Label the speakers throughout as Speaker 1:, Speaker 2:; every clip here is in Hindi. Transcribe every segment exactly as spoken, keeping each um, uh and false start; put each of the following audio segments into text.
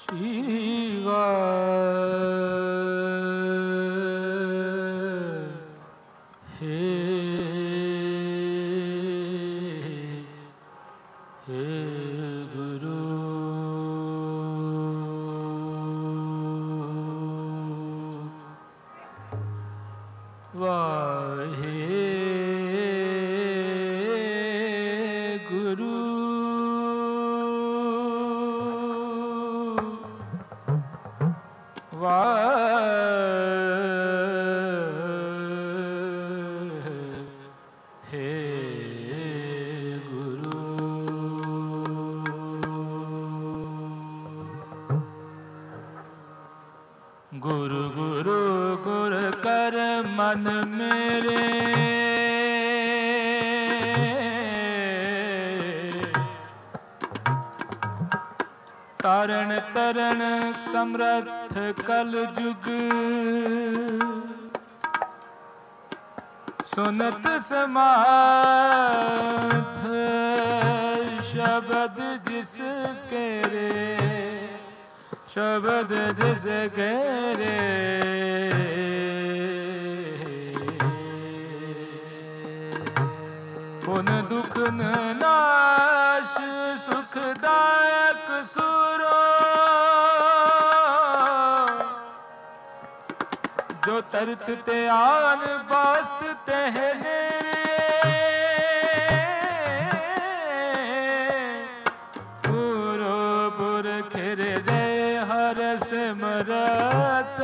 Speaker 1: शिवा हे हे गुरु वाहे गुरु हे गुरु गुरु गुरु गुर कर मन मेरे तारण तरण समर्थ कल जुग सुनत समाथ शब्द जिस केरे शब्द जिस केरे पुन दुख नाश सुखदायक सुरो जो तरत ते आन बास्त तेहने पूरो पुर खिर रे हर सिमरत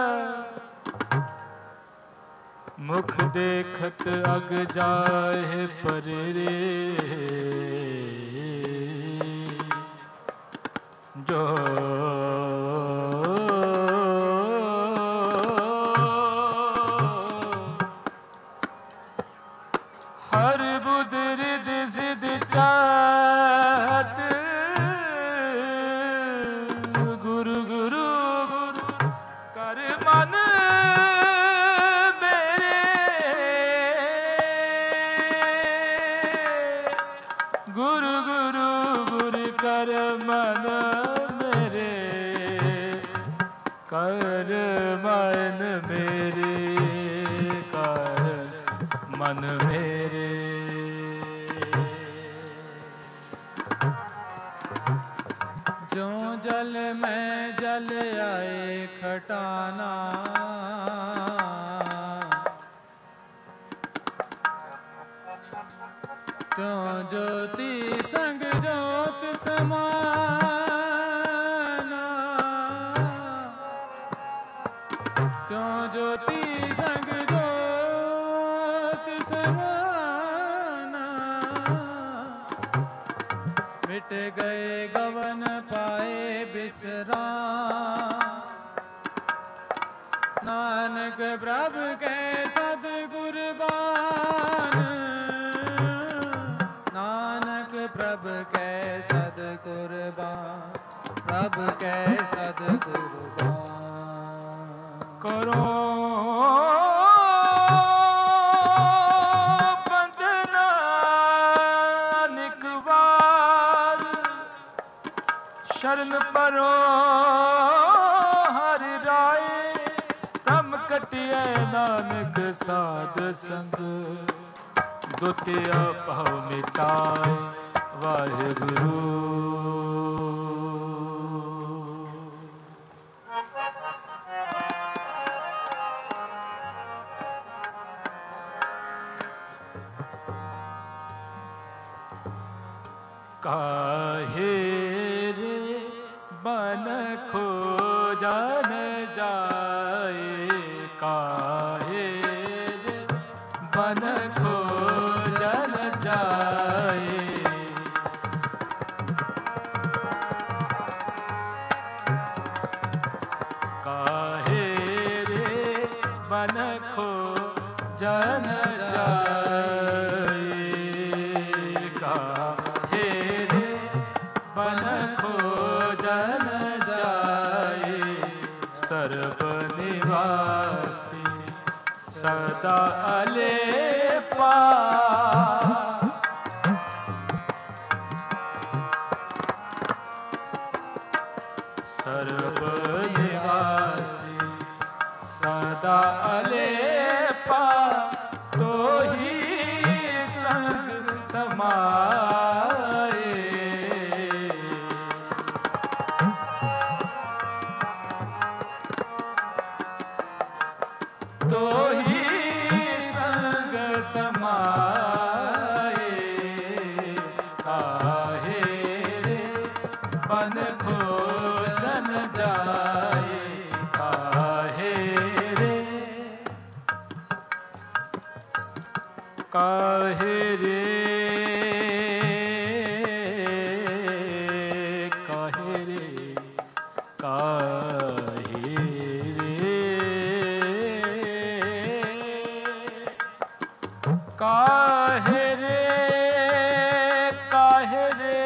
Speaker 1: मुख देखत अग जाए परे जो हर बुध रिद सिद चाहत गुरु गुरु गुरु कर मन मेरे गुरु गुरु गुरु कर मन मेरे कर मन मेरे कर मन मेरे जो जल में जल आए खटाना त्यों ज्योति संग ज्योत समाना त्यों ज्योति संग ज्योत समाना मिट गए गवन पाए बिसराम नानक प्रभु के सतगुरबान नानक प्रभु के सतगुरबान प्रभु के सतगुरबान करो शरण परो हरि राय तम कटिए नानक साध संग दुतिया भव मिटाए वाहिगुरु काहे बन खो जान जाए काहे बन खो जन जाए काहे रे बन खो जन जाए काहे रे बन खो जन जाए सर्व निवासी सदा अलेपा सर्व निवासी सदा अलेपा तो ही संग समाए। तो ही संग समाए। काहे रे बन खोजन जाए। काहे रे काहे रे काहे रे काहे काहे रे काहे रे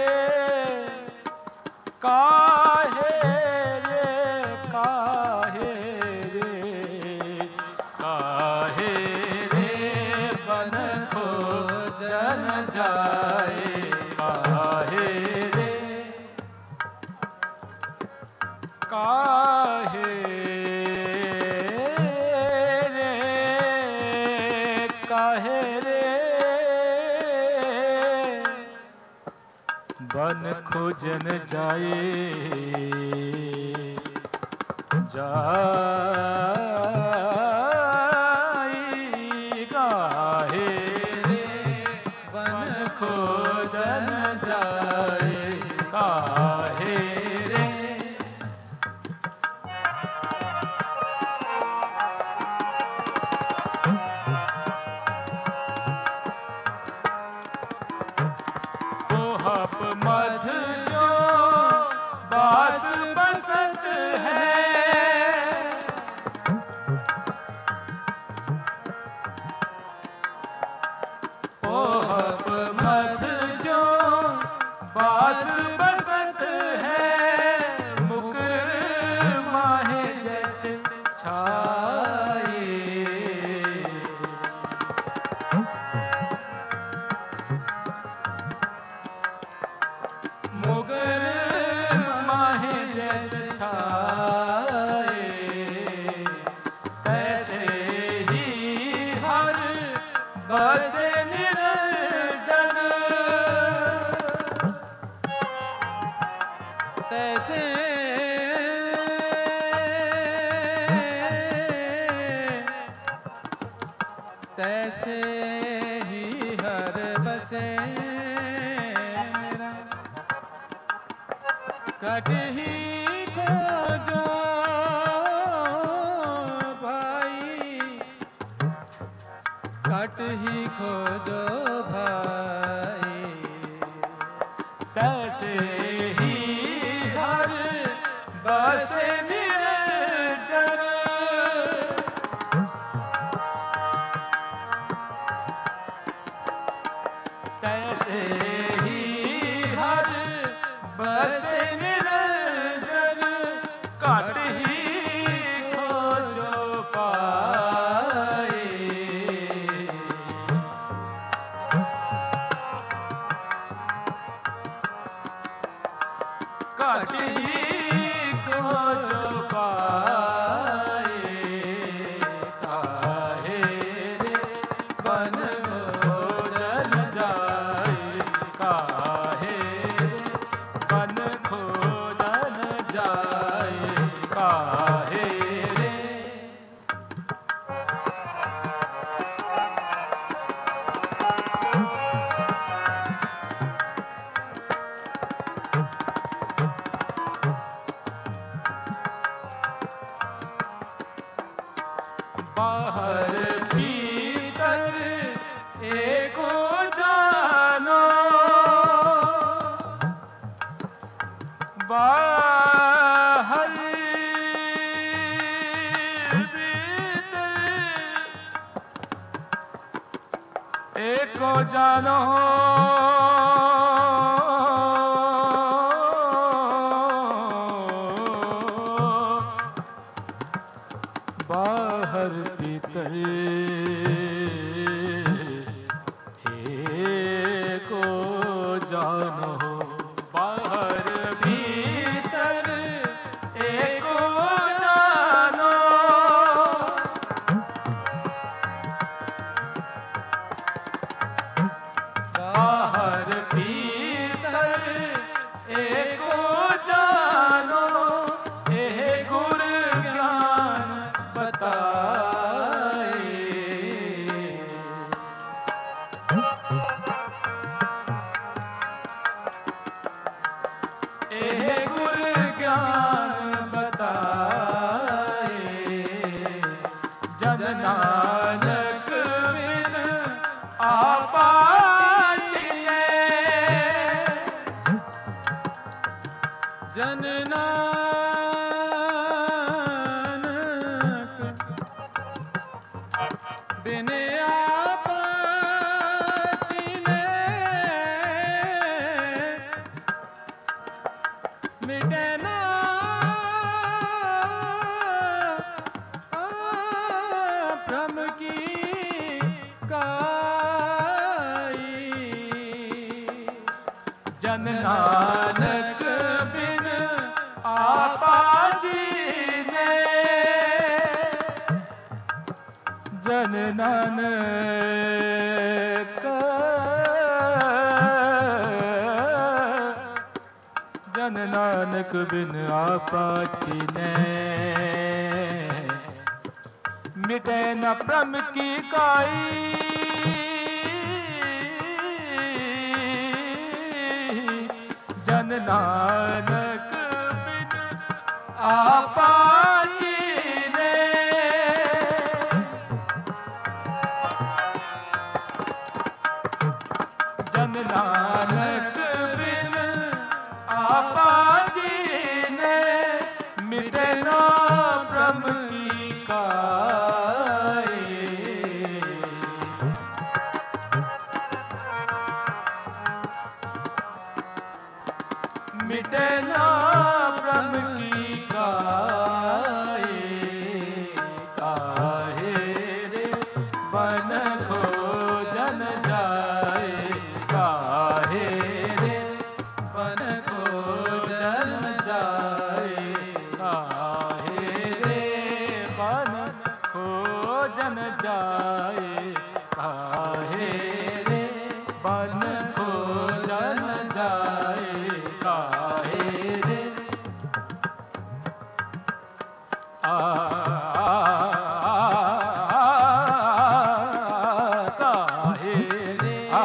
Speaker 1: काहे रे काहे रे काहे रे बन खोजन जाए। काहे रे काहे रे काहे बन खोजन जाए। जाई काहे रे बन खोजन जाए। काहे रे मध जो बास बसत है। ओहप मध जो बास बसत है। मुकुर माहे जैसे छाए। मुगर माहे जैसे छाए। तैसे ही हर बसे निर्जन। तैसे तैसे ही हर बसे कट ही खोजो भाई। कट ही खोजो भाई। तैसे ही हर बसे निर्जन। तैसे ही हर बसे निर्जन। काट ही खोजो पाए। काट ही खोजो पाए। काहे रे बन खोजन जाए। काहे बन खोजन जाए। काहे रे बाहर भीतर एको जानो। बाहर भीतर एको जानो। बाहर भीतर एको जानो। बाहर भीतर जन नानक बिन आप चीने मिटे ना भ्रम की काई। जन नानक बिन आपा जीने जन नानक जन नानक बिन आपा जीने मिटे न भ्रम की काई। जन नानक बिन आपा जीने जन नानक बिन आपा जीने मिटे न भ्रम की काई। मिटे ना भ्रम की काई। काहे रे बन खोजन जाए काहे रे बन खोजन जाए काहे रे बन खोजन जाए काहे रे बन खोजन जाए काहे रे आ काहे रे आ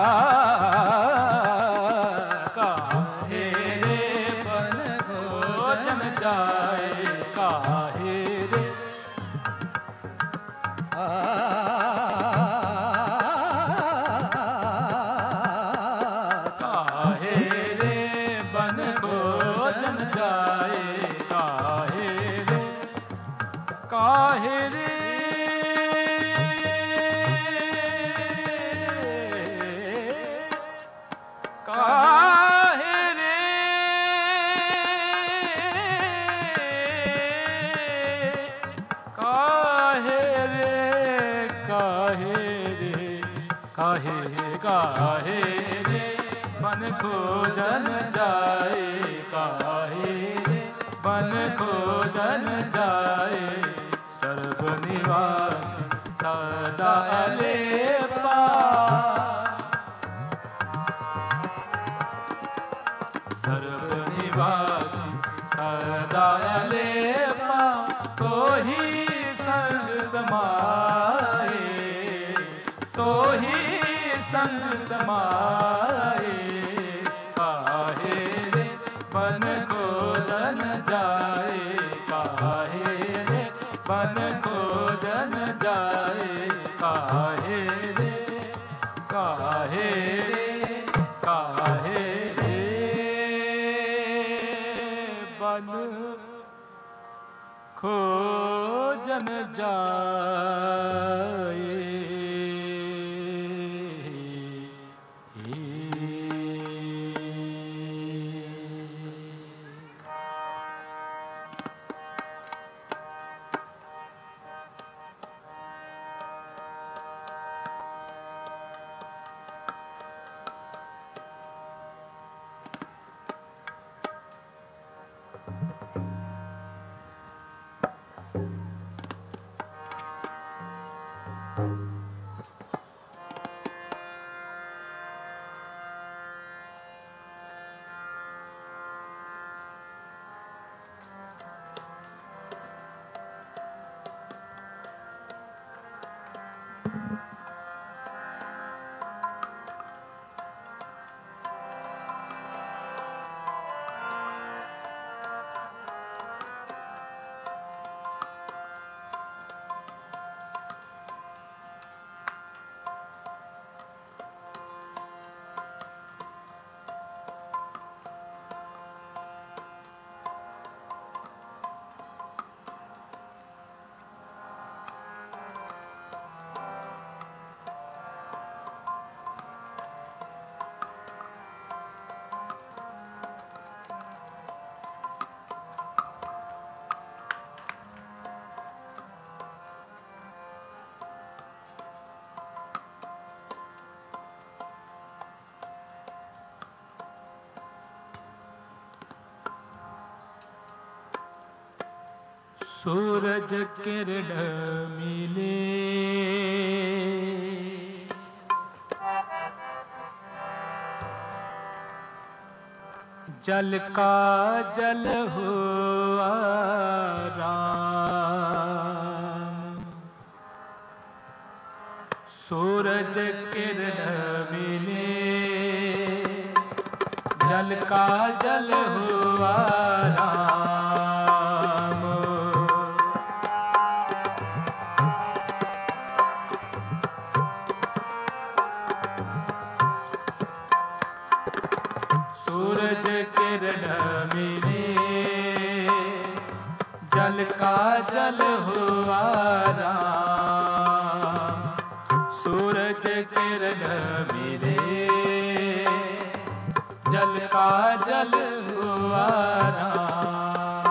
Speaker 1: काहे रे बन खोजन जाए काहे रे आ काहे रे बन खोजन जाए काहे रे काहे रे काहे रे काहे रे काहे रे काहे काहे रे बन खोजन जाए काहे रे बन खोजन जाए सर्व निवासी सदा लेपा सर्व निवासी सदा लेपा तो ही संग समाए तो ही संग समाए काहे रे बन खोजन जाए काहे रे बन खोजन जाए काहे रे काहे रे काहे रे बन खोजन जाए। सूरज किरण मिले जल का जल हुआ राम। सूरज किरण मिले जल का जल हुआ राम। सूरज किरण मिले जल का जल हुआ राम। सूरज किरण मिले जल का जल हुआ राम।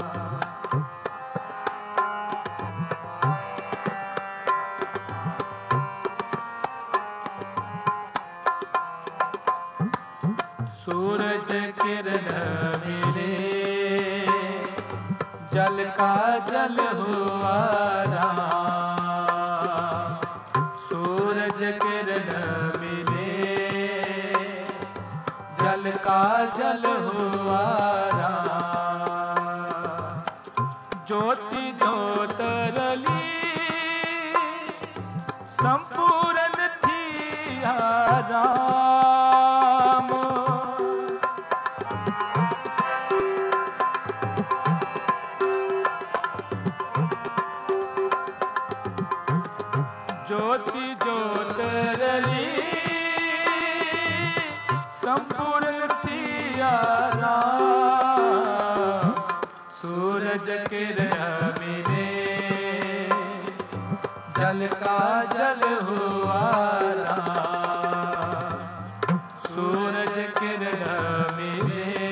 Speaker 1: सूरज किरण मिले जल का जल हुआ राम। सूरज किरण मिले जल का जल हुआ राम। ज्योति ज्योत रली संपूर्ण थी राम। ज्योति ज्योत रली संपूर्ण थी राम। सूरज किरण मिले जल का जल हुआ राम। सूरज किरण मिले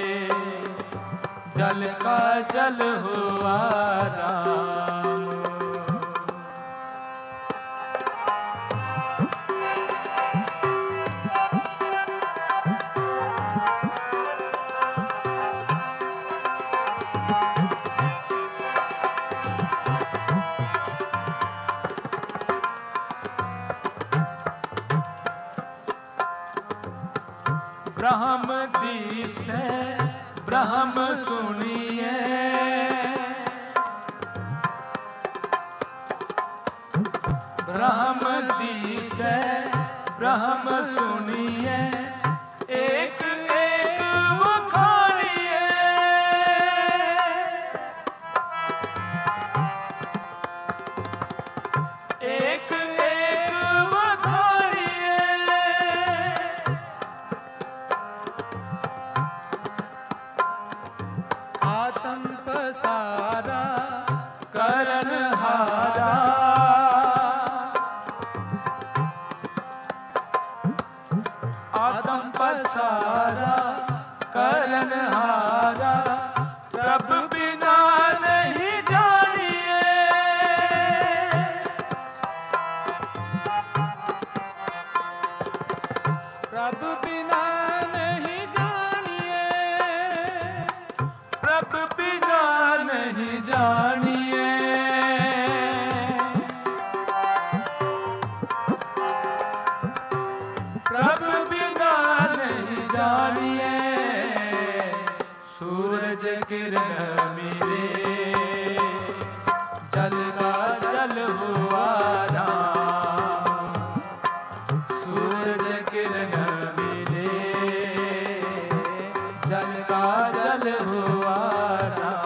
Speaker 1: जल का जल हुआ राम। ब्रह्म दिसे ब्रह्म सुनिए ब्रह्म दिसे ब्रह्म सुनिए एक एक वखानिए। एक एक वखानिए आत्म पसारा करण हारा। आत्म पसारा करण हारा प्रभु बिना नहीं जानिए। प्रभु बिना नहीं जानिए। प्रभु बिना नहीं जानिए। प्रभु बिना नहीं जानिए। सूरज किरण मिले जल का जल हुआ राम। सूरज किरण मिले जल का जल हुआ राम।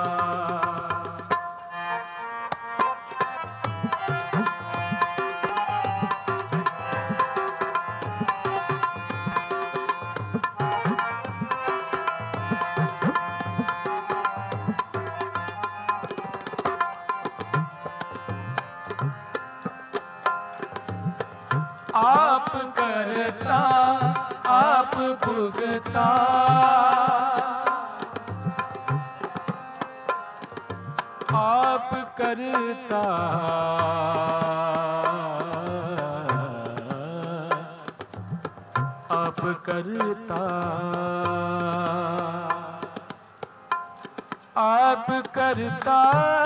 Speaker 1: आप करता आप भुगता आप करता आप करता आप करता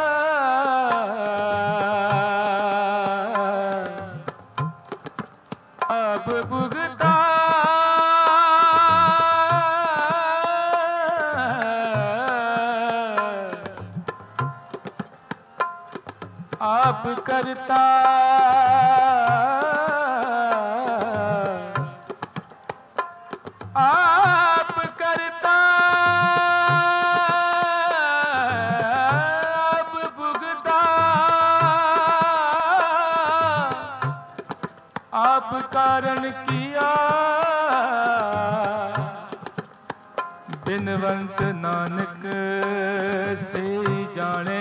Speaker 1: आप भुगता आप करता आप करता आप भुगता आप कारण किया बिनवंत नानक से जाने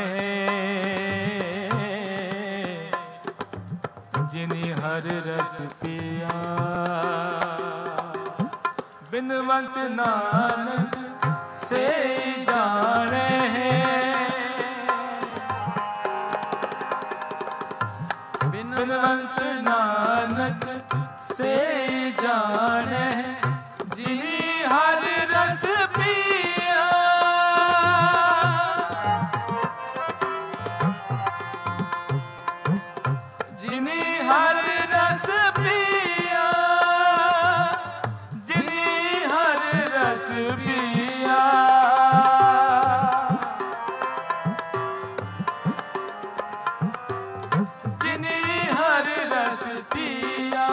Speaker 1: जिन्हीं हर रस पिया बिनवंत नानक से जाने बिनवंत नानक से जाने जिन्हीं हर रस पिया जिन्हीं हर रस पिया जिन्हीं हर रस पिया जिन्हीं हर रस पिया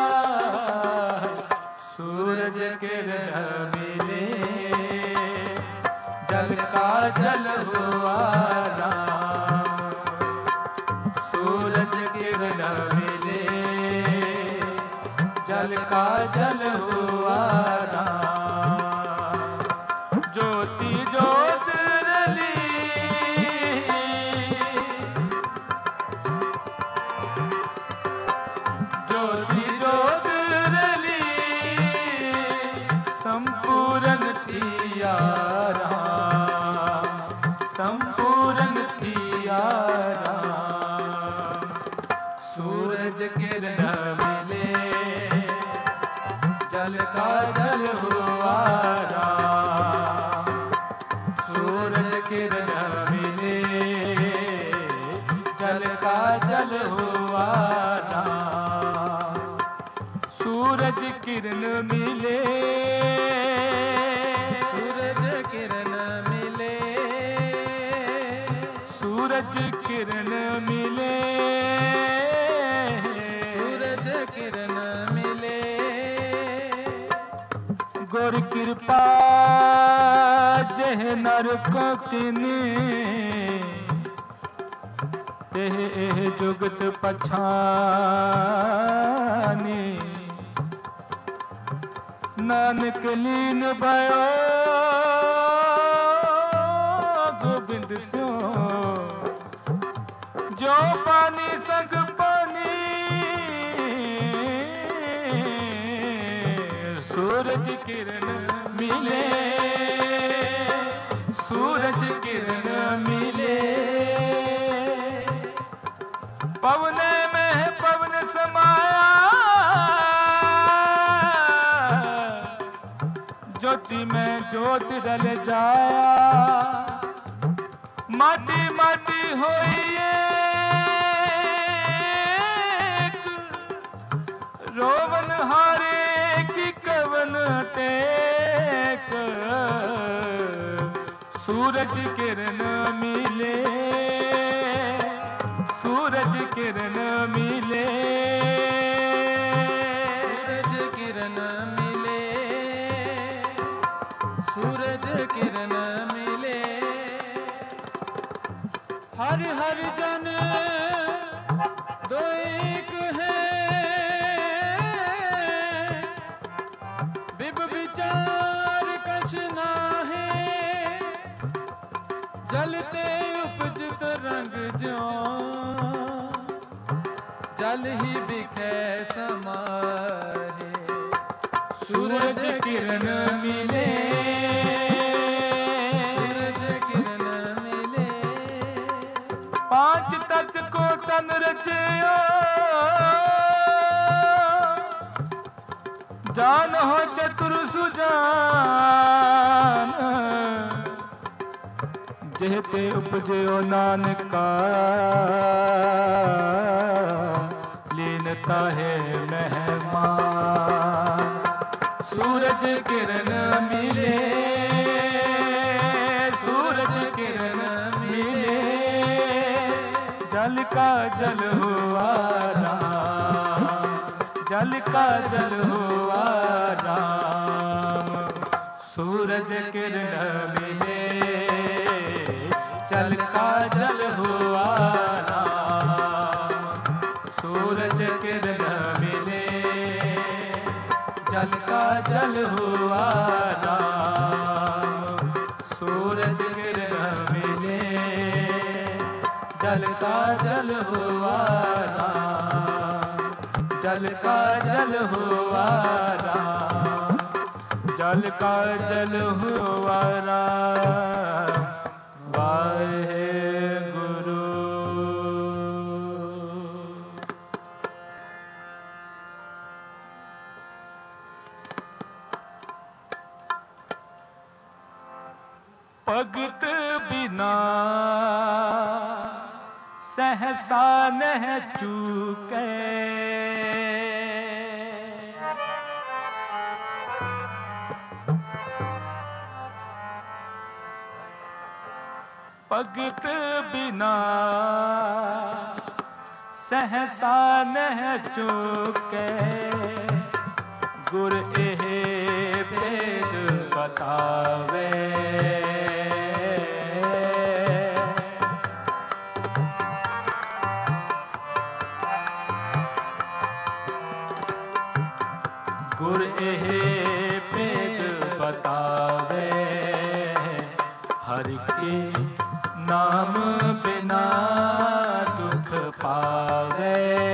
Speaker 1: सूरज किरण मिले जल का जल हुआ राम सूरज किरण मिले जल का जल हुआ राम ज्योति ज्योत रली ज्योति ज्योत रली संपूर्ण थिया राम संपूर्ण थिया राम सूरज किरण मिले जल का जल हुआ राम सूरज किरण मिले जल का जल हुआ राम सूरज किरण मिले सूरज किरण मिले सूरज किरण मिले सूरज किरण मिले गुर कृपा जह नर को किने तेह एह जुगत पछाने नानक लीन भयो गोविंद स्यो जो पानी संग पानी सूरज किरण मिले सूरज किरण मिले पवन में पवन समाया ज्योति में ज्योत रल जाया माटी माटी होइए रोवन हारे की कवन टेक सूरज किरण मिले सूरज किरण मिले सूरज किरण मिले सूरज किरण मिले हर हर जन दो एक है बिब विचार कछ नाहे जलते उपजत रंग ज्यों जल ही बिखे समारे सूरज किरण मिले सूरज किरण मिले पांच तत्व को तन रचयो जान हो चतुर सुजान जेते उपजयो नानका लीनता है मेहमान। सूरज किरण मिले सूरज किरण मिले जल का जल हुआ राम जल का जल हुआ राम। सूरज किरण मिले जल का जल हुआ राम। सूरज किरण मिले जल का जल हुआ राम। सूरज किरण मिले जल का जल हुआ राम। जल का जल हुआ राम। जल का जल हुआ राम। वाहेगुरु। भगत बिना सहसा नह चूके भगत बिना सहसा नह चूके गुर एह भेद बतावे। गुर एह भेद बतावे हर के नाम बिना दुख पावे।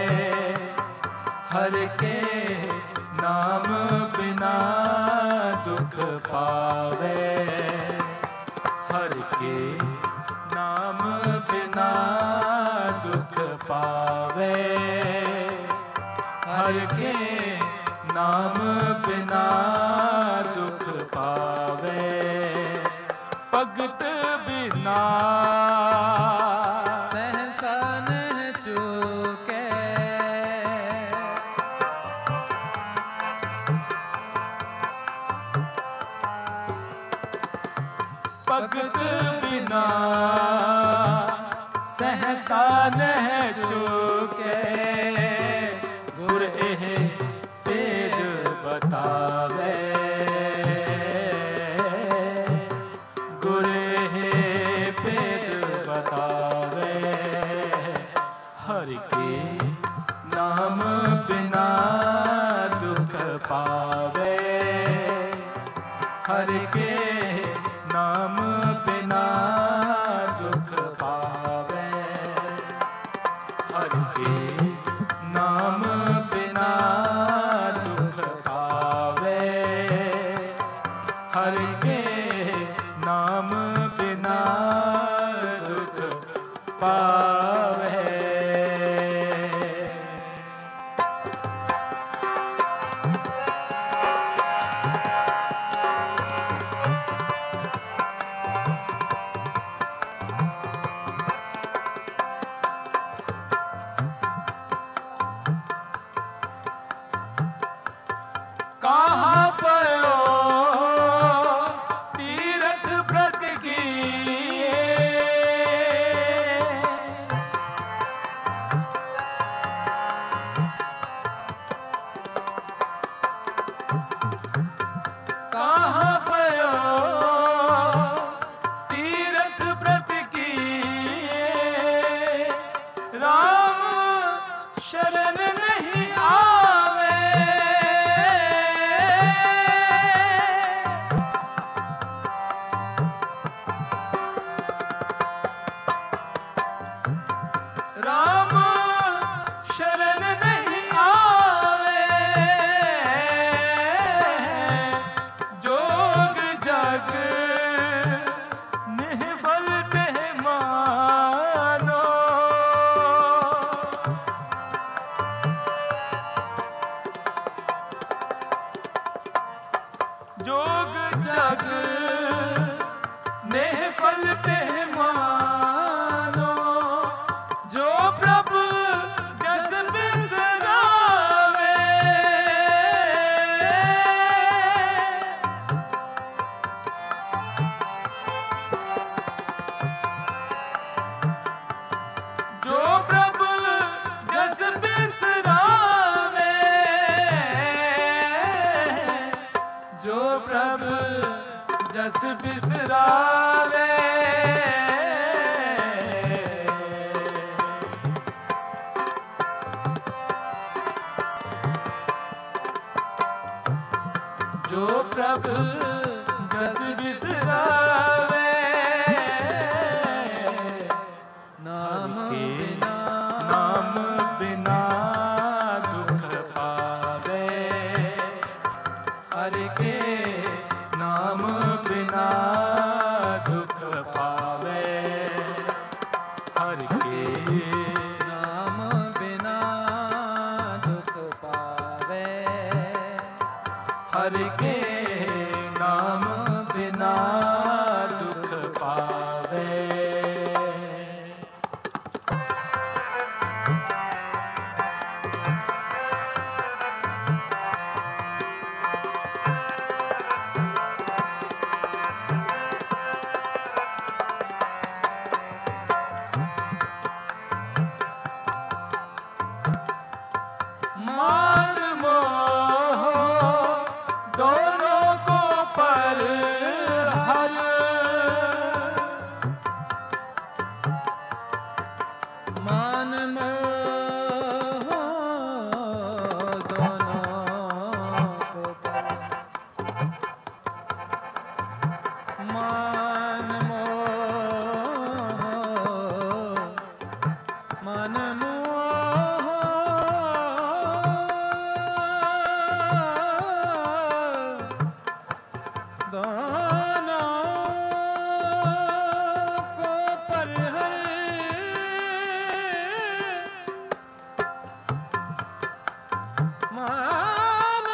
Speaker 1: हर के नाम बिना दुख पावे। हर के नाम बिना दुख पावे। हर के नाम बिना दुख पावे। भगत बिना
Speaker 2: सहसा नह चूके
Speaker 1: भगत बिना सहसा नह चूके गुर एह भेद बतावे। गुर एह भेद बतावे हर के नाम बिना दुख पावे। हर के नाम बिना दुख पावे। हर के बिसरावे
Speaker 2: जो प्रभु
Speaker 1: जस बिसरावे
Speaker 2: नाम
Speaker 1: के
Speaker 2: बिना
Speaker 1: नाम बिना दुख पावे
Speaker 2: हर के
Speaker 1: नाम बिना दुख पावे हर के
Speaker 2: नाम बिना दुख पावे
Speaker 1: हर के नाम बिना दुख पावे मान मोह दोनों को पर हर
Speaker 2: मान मोह दोनों को पर मान मोह मान मोह दोनों को पर हर मान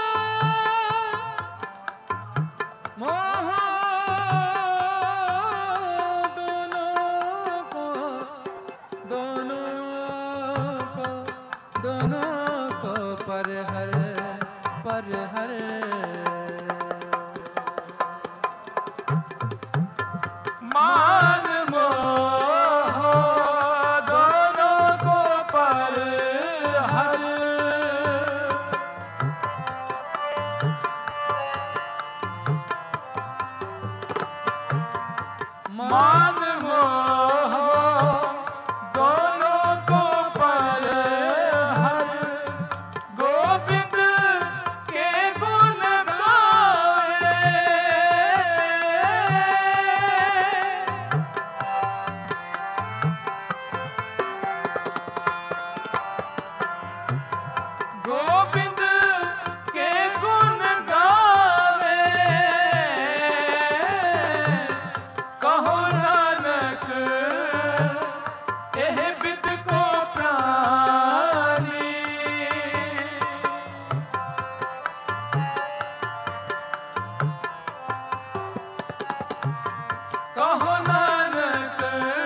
Speaker 2: मोह दोनों को दोनों को दोनों को पर हर पर हर
Speaker 1: मान मोह दोनों को पर हर मान मोह दोनों को पर हर गोविंद के गुण गावे गोविंद के गुण गावे कहो नानक एह बिद को प्राणी कहो नानक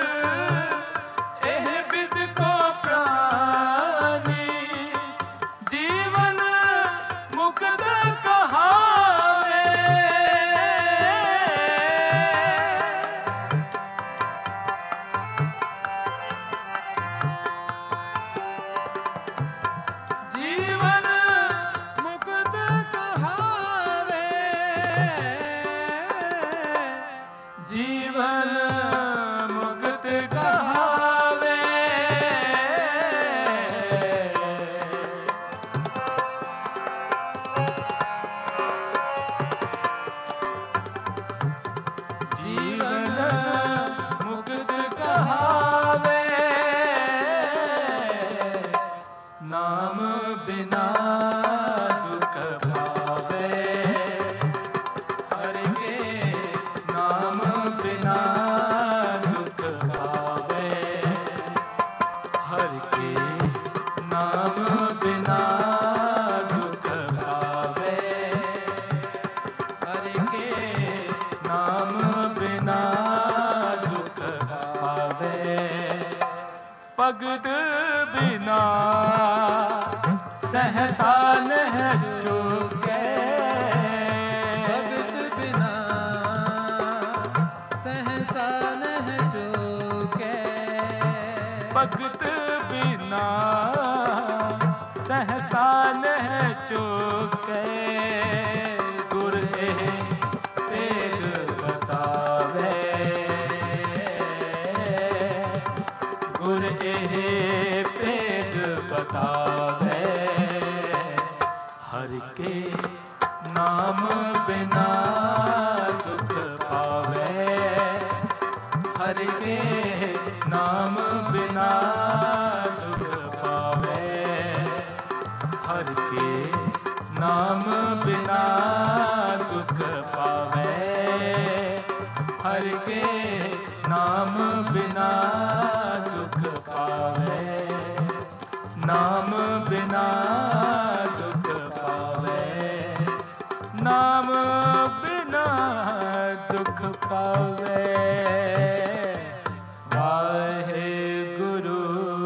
Speaker 1: एह बिद को प्राणी जीवन मुक्त कहावे जीवन
Speaker 2: मुक्त कहावे
Speaker 1: जीवन मुक्त कहावे जीवन मुक्त कहावे नाम बिना दुख पावे हर के नाम बिना दुख पावे हर के नाम बिना दुख पावे
Speaker 2: हर के
Speaker 1: नाम बिना दुख पावे भगत बिना सहसा नह चुके
Speaker 2: भगत बिना सहसा नह चूके
Speaker 1: भगत बिना सहसा नह चुके गुर एह तेग बतावे हर के नाम बिना दुख पावे, हर के नाम बिना दुख पावे, हर के नाम बिना दुख पावे, नाम बिना दुख पावे, नाम बिना दुख पावे। वाहेगुरु।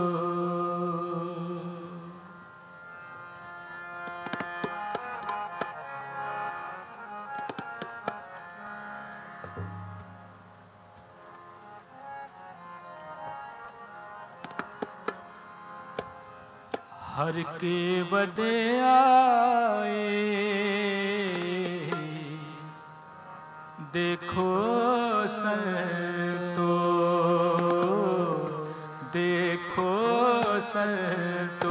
Speaker 1: हर के वड्याए देखो संतो, देखो संतो।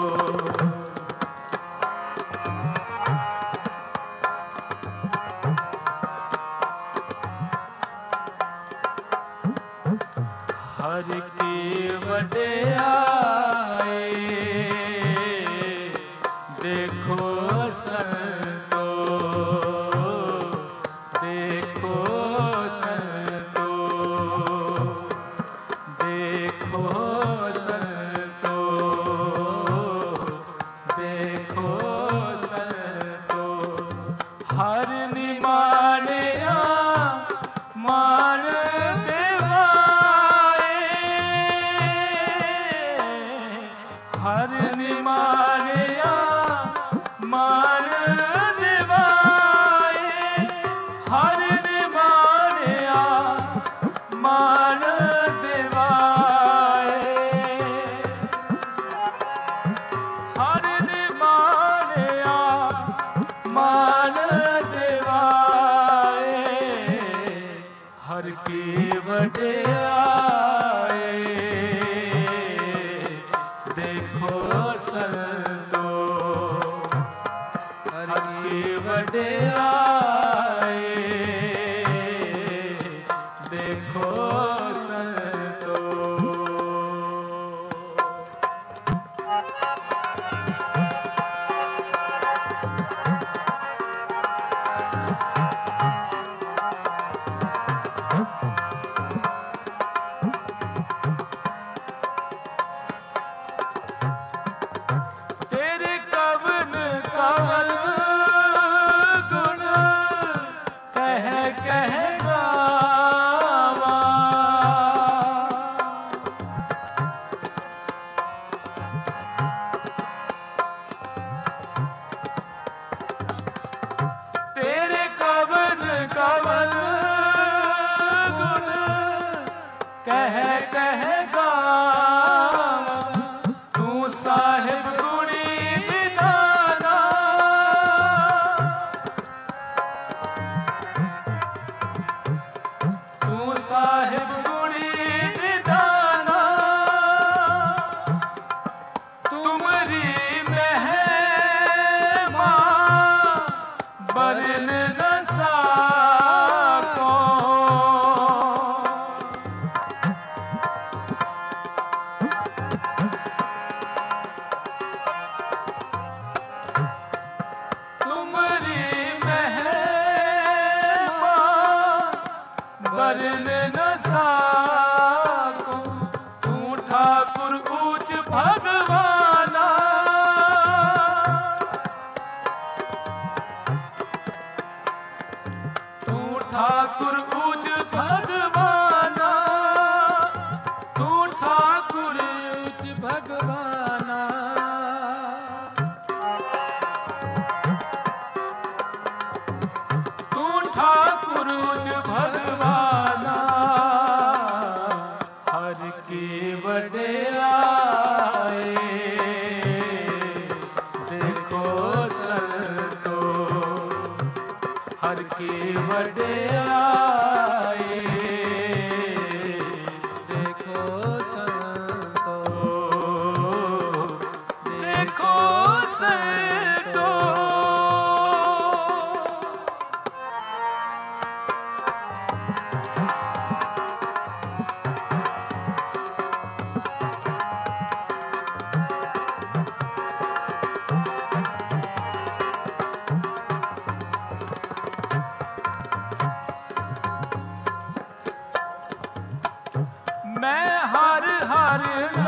Speaker 1: हर के वड्याए देखो संतो, देखो संतो, देखो संतो, देखो संतो। हर निमाणिया मान देवाए, हर निमाणिया मान देवाए, हर निमाणिया मान देवाए, हर निमाणिया मान देवाए। हर की वड्याए देखो संतो, हर की वड्याए देखो संतो। तेरे कवन कवन गुण कह कह गावा, तेरे कवन कवन गुण कह कह गावा। तू साहिब गुणी विधाना, तू साहिब गुणी विधाना। तुमरी महिमा बरन न साको, तुमरी महिमा बरन न साको। तू ठाकुर ऊंच भगवाना, तू ठाकुर ऊंच भगवाना, तू ठाकुर ऊंच भगवाना। तू ठाकुर ऊंच भगवाना, मैं हर हर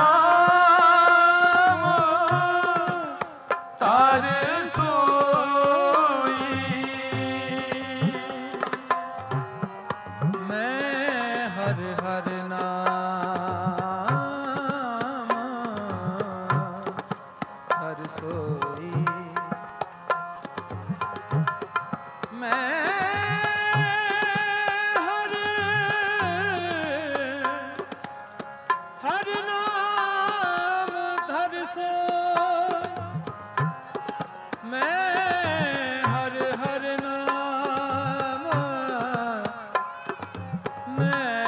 Speaker 1: नाम तार सोई,
Speaker 2: मैं हर हर नाम हर सोई, मैं हर हर नाम धर सोई, मैं हर हर नाम, मैं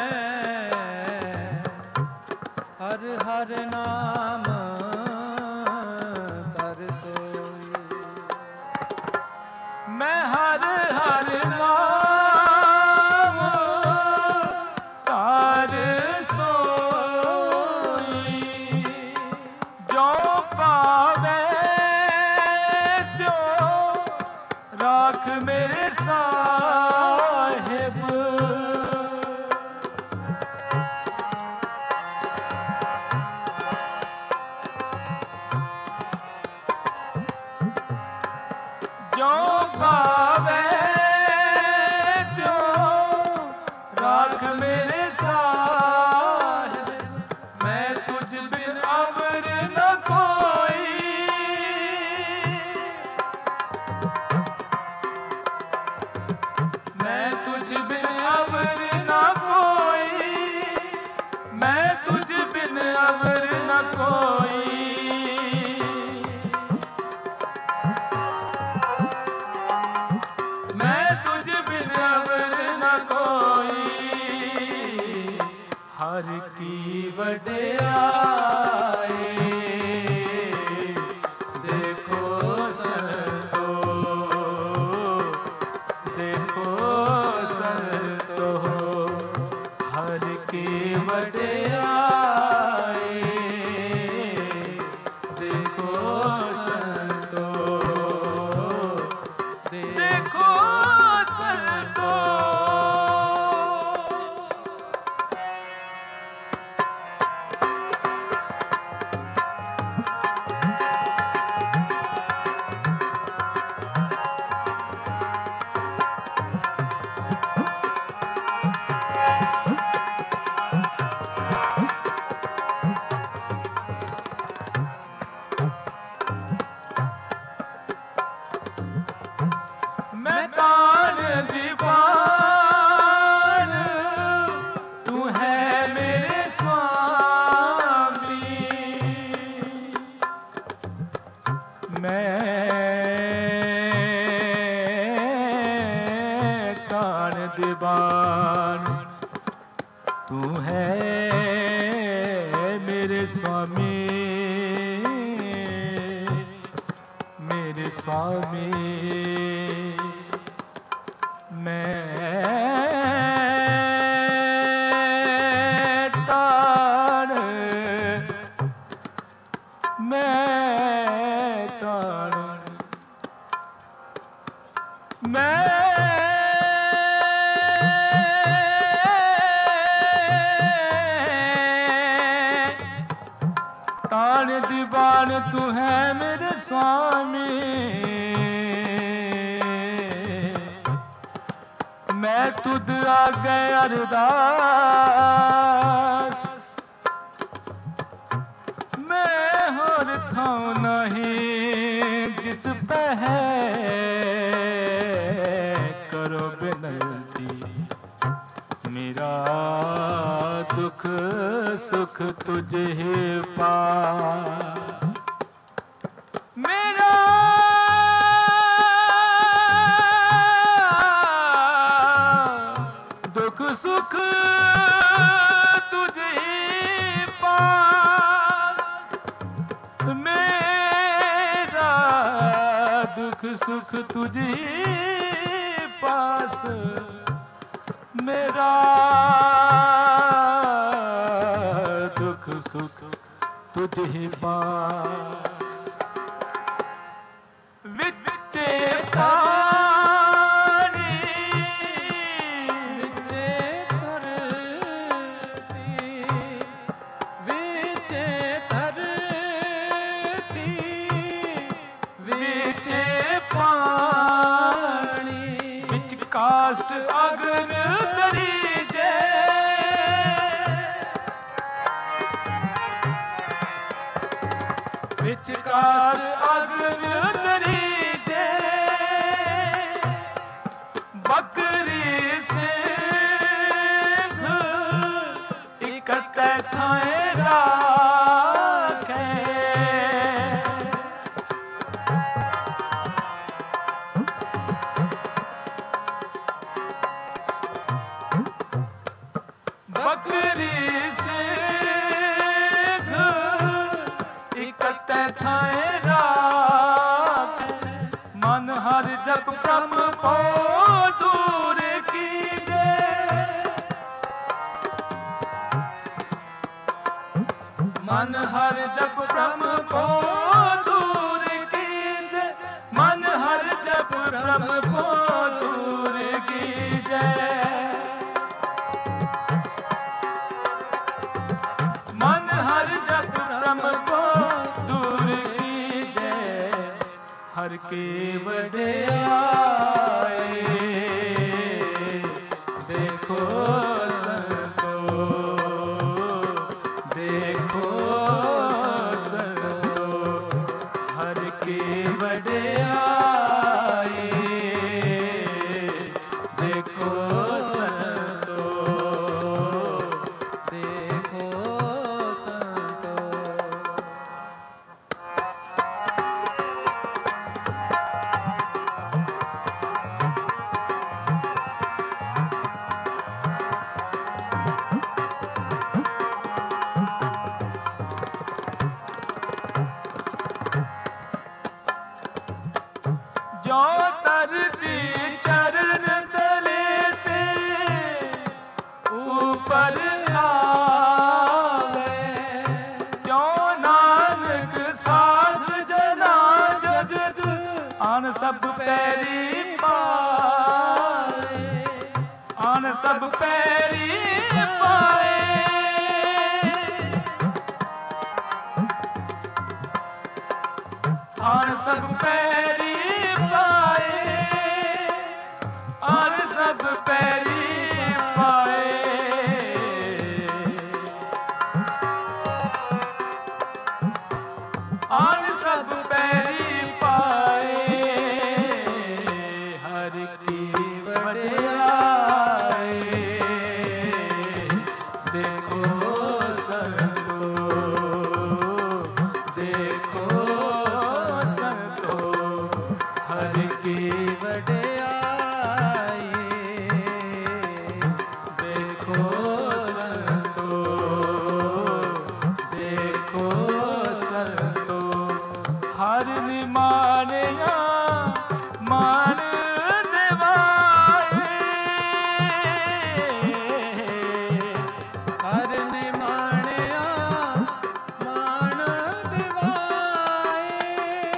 Speaker 2: हर हर नाम तर सोई,
Speaker 1: मैं हर हर नाम तार सोई, जो पावे त्यो राख मेरे साहिब, जो पावे त्यो राख मेरे साहिब, मैं तुझ बिन अबर न कोई, मैं तुझ बिन अबर न कोई, मैं तुझ बिन अबर न कोई, मैं तुझ बिन अबर न कोई, हर की वड्याई देखो संतो, देखो संतो, हर की वड्याई देखो संतो, देखो संतो। मैं तान दीवान, तू है मेरे स्वामी, मैं तान दीवान, तू है मेरे स्वामी, मेरे स्वामी, मैं तान, मैं तान, मैं तान दीवान, तू है मेरे स्वामी, मैं तुद आगे अरदास, मैं होर थां नहीं जिस पे है करो बिनती, मेरा दुख सुख तुझे पा, मेरा दुख सुख तुझे पास, मेरा दुख सुख तुझे पास, मेरा दुख सुख तुझे पास, विच्चे पानी
Speaker 2: विच्चे धरती
Speaker 1: ਥਾਏ ਰਾਖੇ। ਬਕਰੀ ਸਿੱਖ ਇਕੱਤੇ ਥਾਏ ਰਾਖੇ। ਮਨ ਹਰ ਜਪ ਬ੍ਰਹਮ ਕੋ ਦੂਰ ਕੀਜੇ। ਮਨ ਹਰ ਜਪ ਬ੍ਰਹਮ ਕੋ ਦੂਰ ਕੀਜੇ। ਮਨ ਹਰ ਜਪ ਬ੍ਰਹਮ ਕੋ ਦੂਰ ਕੀਜੇ। ਮਨ ਹਰ ਜਪ ਬ੍ਰਹਮ ਕੋ ਦੂਰ ਕੀਜੈ। ਹਰ ਕੀ ਵਡਿਆਈ ਦੇਖੋ ਸੰਤੋ, ਦੇਖੋ ਸੰਤੋ। ਹਰ ਕੀ ਵਡਿਆਈ ਦੇਖੋ ਸੰਤੋ, ਦੇਖੋ ਸੰਤੋ। ਜੋ ਧਰਤੀ ਚਰਨ ਤਲੇ ਤੇ ਉਪਰ ਆਵੇ। ਕਿਉ ਨਾਨਕ ਸਾਧ ਜਨਾ ਜਗਤ ਆਨ ਸਭ ਪੈਰੀ ਪਾਏ। ਆਨ ਸਭ ਪੈਰੀ ਪਾਏ। ਆਨ ਸਭ ਪੈਰੀ ਪਾਏ। ਆਨ ਸਭ ਪੈਰੀ ਪਾਏ। ਆਨ ਸਭ ਪੈਰੀ ਪਾਏ। ਹਰ ਕੀ ਵਡਿਆਈ ਦੇਖੋ ਸੰਤੋ, ਦੇਖੋ ਸੰਤੋ। ਹਰ ਕੀ ਵਡਿਆਈ ਦੇਖੋ ਸੰਤੋ, ਦੇਖੋ ਸੰਤੋ। ਹਰ ਨਿਮਾਣਿਆ ਮਾਨ ਦਿਵਾਏ।
Speaker 2: ਹਰ ਨਿਮਾਣਿਆ ਮਾਨ ਦਿਵਾਏ।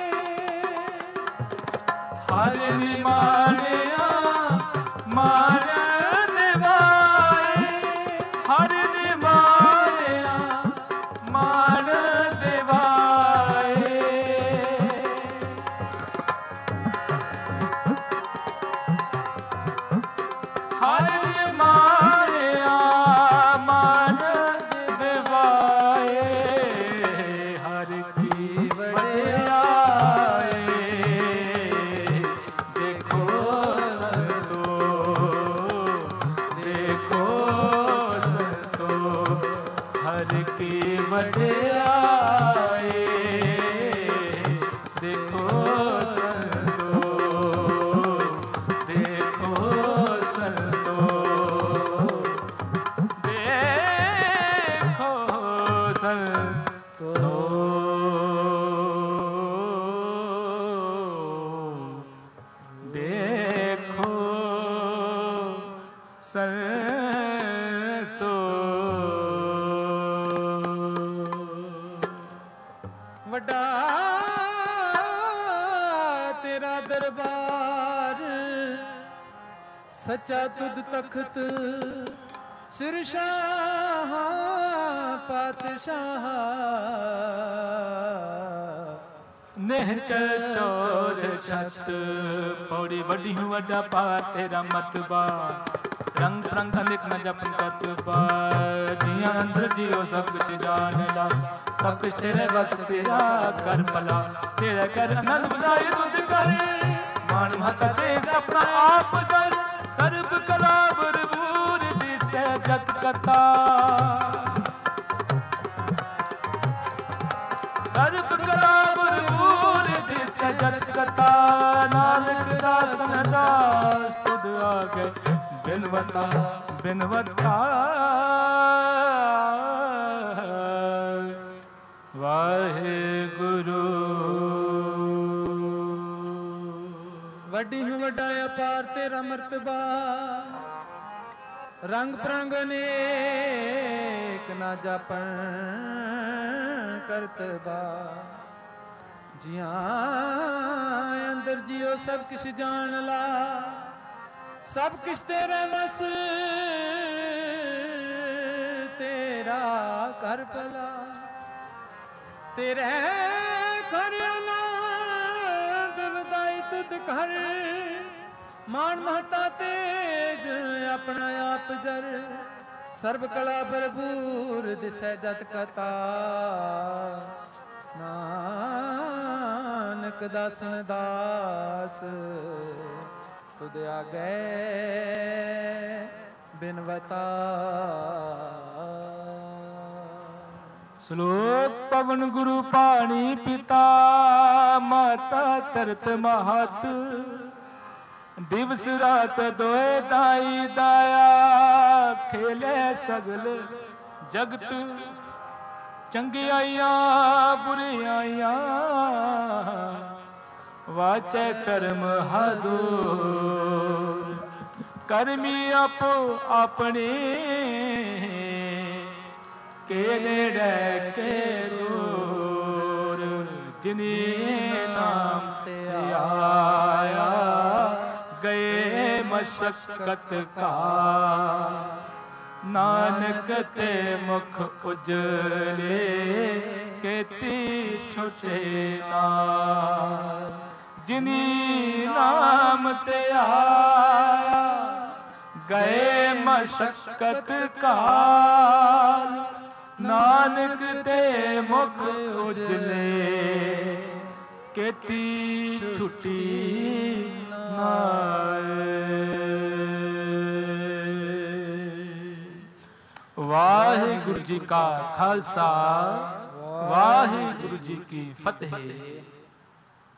Speaker 1: ਹਰ ਨਿਮਾਣਿਆ ਮਾਨ ਦਿਵਾਏ। ਹਰ ਨਿਮਾਣਿਆ ਮਾਨ ਦਿਵਾਏ। ਹਰ ਨਿਮਾਣਿਆ ਮਾਨ ਦਿਵਾਏ। ਹਰ ਕੀ ਵਡਿਆਈ ਦੇਖੋ ਸੰਤੋ, ਦੇਖੋ ਸੰਤੋ। ਹਰ ਕੀ ਵਡਿਆਈ ਦੇਖੋ ਸੰਤੋ, ਦੇਖੋ ਸੰਤੋ। ਦੇਖੋ ਸੰਤੋ, ਦੇਖੋ ਸੰਤੋ।
Speaker 2: ਵੱਡਾ ਤੇਰਾ ਦਰਬਾਰ ਸੱਚਾ ਤੁਧ ਤਖਤ ਸਿਰ ਸ਼ਾਹ ਪਾਤਸ਼ਾਹ।
Speaker 1: ਨਿਹਚਲ ਚੋਰ ਛਤ ਪੌੜੀ ਵੱਡੀ ਹੂੰ ਵੱਡਾ ਪਾ ਤੇਰਾ ਮਤਬਾ। ਰੰਗ ਰੰਗ ਅਨੇਕ ਨ ਜਪਨ ਕਤਬਾ। ਜੀਆਂ ਅੰਦਰ ਜੀਓ ਸਭ ਕੁਛ ਜਾਣ ਲਾ। ਸਭ ਕੁਛ ਤੇਰੇ ਵਸ ਤੇਰਾ ਕਰ ਭਲਾ। ਤੇਰਾ ਕਰ ਆਨੰਦ ਬੁਲਾਏ ਤੁਧ ਕਰ। ਮਾਨ ਮਹਤਾ ਤੇ ਆਪਣਾ ਆਪ ਸਰ। ਸਰਬ ਕਲਾ ਬਰਬੂਰ ਦਿਸੈ ਜਤ ਕਤਾ। ਸਰਬ ਕਲਾ ਭਰਪੂਰ ਦਿਸੈ ਜਤ ਕਥਾ ਨਾਨਕ ਦਾਸ ਤਨ ਦਾਸ ਤੁਧ ਆਗੇ ਬਿਨਵਤਾ ਬਿਨਵਤਾ ਵਾਹਿਗੁਰੂ।
Speaker 2: ਵੱਡੀ ਹੂੰ ਵੱਡਾ ਅਪਾਰ ਤੇਰਾ ਮਰਤਬਾ ਰੰਗ ਪ੍ਰੰਗ ਅਨੇਕ ਨਾ ਜਾਪਣ ਕਰਤਬਾ ਜਿਆਂ ਅੰਦਰ ਜਿਉ ਸਭ ਕਿਛ ਜਾਣ ਲਾ ਸਭ ਕਿਛ ਤੇਰੇ ਵਸ ਤੇਰਾ ਕਰ ਭਲਾ ਤੇਰੇ ਘਰ ਆਨੰਦ ਵਧਾਈ ਤੁਧ ਘਰ ਮਾਨ ਮਹਤਾ ਤੇਜ ਆਪਣਾ ਆਪ ਜਰ ਸਰਬ ਕਲਾ ਭਰਪੂਰ ਦਿਸੈ ਜਤ ਕਥਾ ਨਾਨਕ ਦਾਸਨ ਦਾਸ ਤੁਧ ਆਗੇ ਬਿਨਵਤਾ।
Speaker 1: ਸ਼ਲੋਕ ਪਵਨ ਗੁਰੂ ਪਾਣੀ ਪਿਤਾ ਮਾਤਾ ਤਰਤ ਮਹਤ ਦਿਵਸ ਰਾਤ ਦੋਏ ਦਾਈ ਦਾਇਆ ਖੇਲੇ ਸਗਲ ਜਗਤ ਚੰਗਿਆਈਆਂ ਬੁਰਿਆਈਆਂ ਵਾਚੈ ਕਰਮ ਹਦੂਰ ਕਰਮੀ ਆਪੋ ਆਪਣੇ ਕੇ ਨੇੜੇ ਕੇ ਦੂਰ ਜਿਨੀ ਨਾਮ ਤੇ ਆਇਆ ਗਏ ਮਸਕਤ ਕਾ ਨਾਨਕ ਤੇ ਮੁਖ ਉਜਲੇ ਕੇਤੀ ਛੁਟੇ ਨਾ ਜਿਨੀ ਨਾਮ ਤੇ ਆਇਆ ਗਏ ਮਸਕਤ ਕਾਲ ਨਾਨਕ ਤੇ ਮੁਖ ਉਜਲੇ ਕੇਤੀ ਛੁਟੀ ਨਾਏ। ਵਾਹਿਗੁਰੂ ਜੀ ਕਾ ਖਾਲਸਾ ਵਾਹਿਗੁਰੂ ਜੀ ਕੀ ਫਤਿਹ।